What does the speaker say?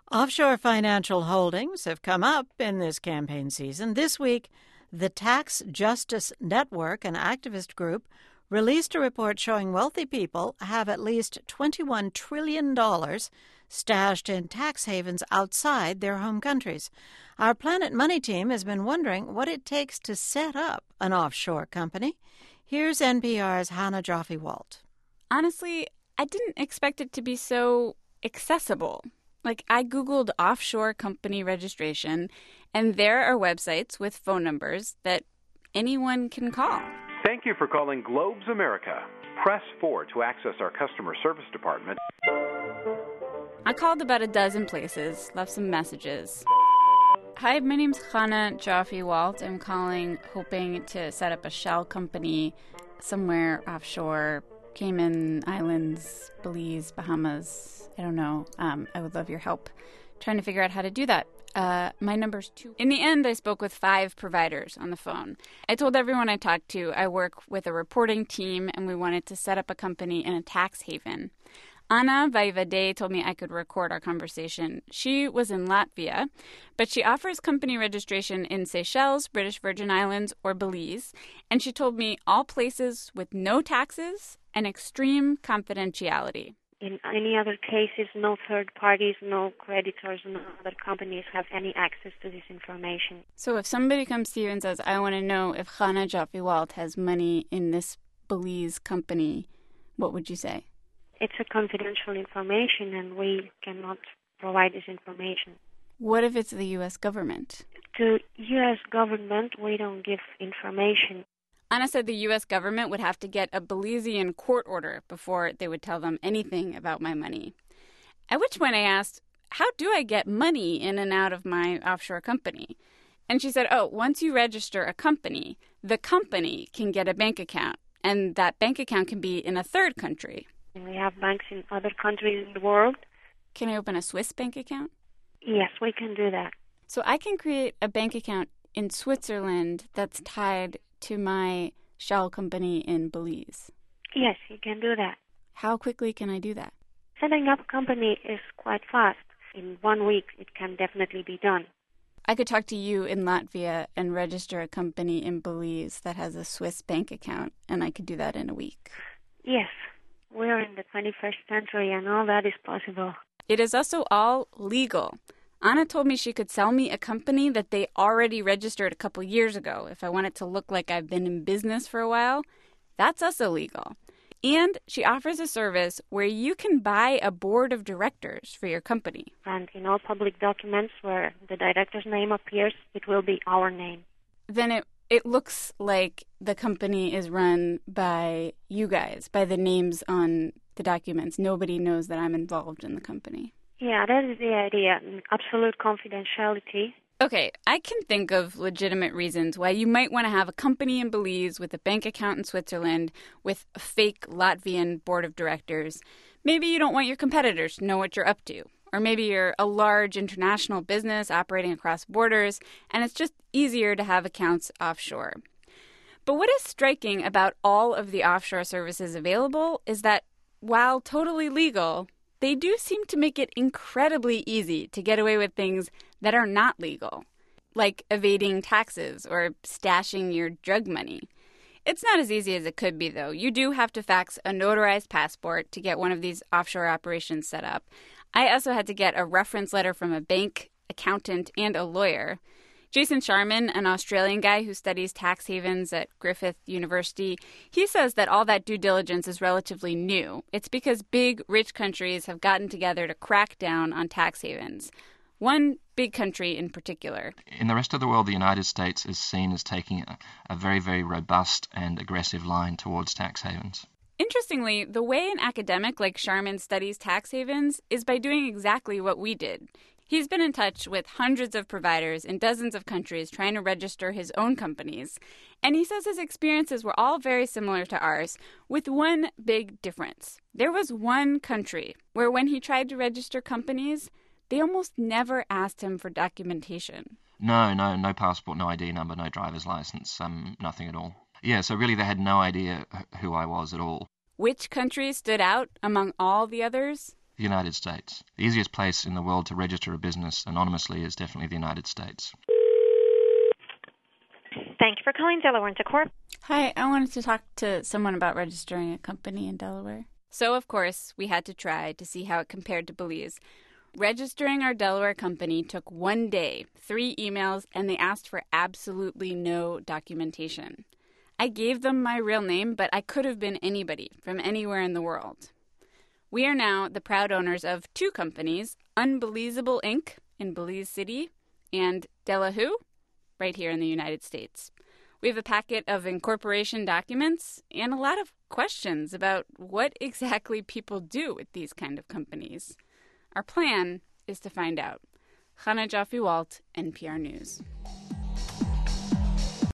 Offshore financial holdings have come up in this campaign season. This week, the Tax Justice Network, an activist group, released a report showing wealthy people have at least $21 trillion stashed in tax havens outside their home countries. Our Planet Money team has been wondering what it takes to set up an offshore company. Here's NPR's Hannah Joffe-Walt. Honestly, I didn't expect it to be so accessible. I Googled offshore company registration, and there are websites with phone numbers that anyone can call. Thank you for calling Globes America. Press 4 to access our customer service department. I called about a dozen places, left some messages. Hi, my name's Hannah Joffe-Walt. I'm calling hoping to set up a shell company somewhere offshore, Cayman Islands, Belize, Bahamas. I don't know. I would love your help trying to figure out how to do that. My number's 2. In the end, I spoke with 5 providers on the phone. I told everyone I talked to I work with a reporting team, and we wanted to set up a company in a tax haven. Anna Vaivode told me I could record our conversation. She was in Latvia, but she offers company registration in Seychelles, British Virgin Islands, or Belize, and she told me all places with no taxes and extreme confidentiality. In any other cases, no third parties, no creditors, no other companies have any access to this information. So if somebody comes to you and says, I want to know if Hannah Joffe-Walt has money in this Belize company, what would you say? It's a confidential information, and we cannot provide this information. What if it's the U.S. government? To U.S. government, we don't give information. Anna said the U.S. government would have to get a Belizean court order before they would tell them anything about my money. At which point I asked, how do I get money in and out of my offshore company? And she said, once you register a company, the company can get a bank account, and that bank account can be in a third country. We have banks in other countries in the world. Can I open a Swiss bank account? Yes, we can do that. So I can create a bank account in Switzerland that's tied to my shell company in Belize. Yes, you can do that. How quickly can I do that? Setting up a company is quite fast. In 1 week, it can definitely be done. I could talk to you in Latvia and register a company in Belize that has a Swiss bank account, and I could do that in a week. Yes. We're in the 21st century, and all that is possible. It is also all legal. Anna told me she could sell me a company that they already registered a couple years ago if I want it to look like I've been in business for a while. That's also legal. And she offers a service where you can buy a board of directors for your company. And in all public documents where the director's name appears, it will be our name. Then it looks like the company is run by you guys, by the names on the documents. Nobody knows that I'm involved in the company. Yeah, that is the idea. Absolute confidentiality. Okay, I can think of legitimate reasons why you might want to have a company in Belize with a bank account in Switzerland with a fake Latvian board of directors. Maybe you don't want your competitors to know what you're up to. Or maybe you're a large international business operating across borders, and it's just easier to have accounts offshore. But what is striking about all of the offshore services available is that, while totally legal, they do seem to make it incredibly easy to get away with things that are not legal, like evading taxes or stashing your drug money. It's not as easy as it could be, though. You do have to fax a notarized passport to get one of these offshore operations set up. I also had to get a reference letter from a bank, accountant, and a lawyer. Jason Sharman, an Australian guy who studies tax havens at Griffith University, he says that all that due diligence is relatively new. It's because big, rich countries have gotten together to crack down on tax havens. One big country in particular. In the rest of the world, the United States is seen as taking a very, very robust and aggressive line towards tax havens. Interestingly, the way an academic like Sharman studies tax havens is by doing exactly what we did. He's been in touch with hundreds of providers in dozens of countries trying to register his own companies. And he says his experiences were all very similar to ours, with one big difference. There was one country where when he tried to register companies, they almost never asked him for documentation. No passport, no ID number, no driver's license, nothing at all. Yeah, so really they had no idea who I was at all. Which country stood out among all the others? The United States. The easiest place in the world to register a business anonymously is definitely the United States. Thank you for calling Delaware Intercorp. Hi, I wanted to talk to someone about registering a company in Delaware. So, of course, we had to try to see how it compared to Belize. Registering our Delaware company took 1 day, 3 emails, and they asked for absolutely no documentation. I gave them my real name, but I could have been anybody from anywhere in the world. We are now the proud owners of 2 companies, Unbelievable Inc. in Belize City and Delahoo right here in the United States. We have a packet of incorporation documents and a lot of questions about what exactly people do with these kind of companies. Our plan is to find out. Chana Joffe-Walt, NPR News.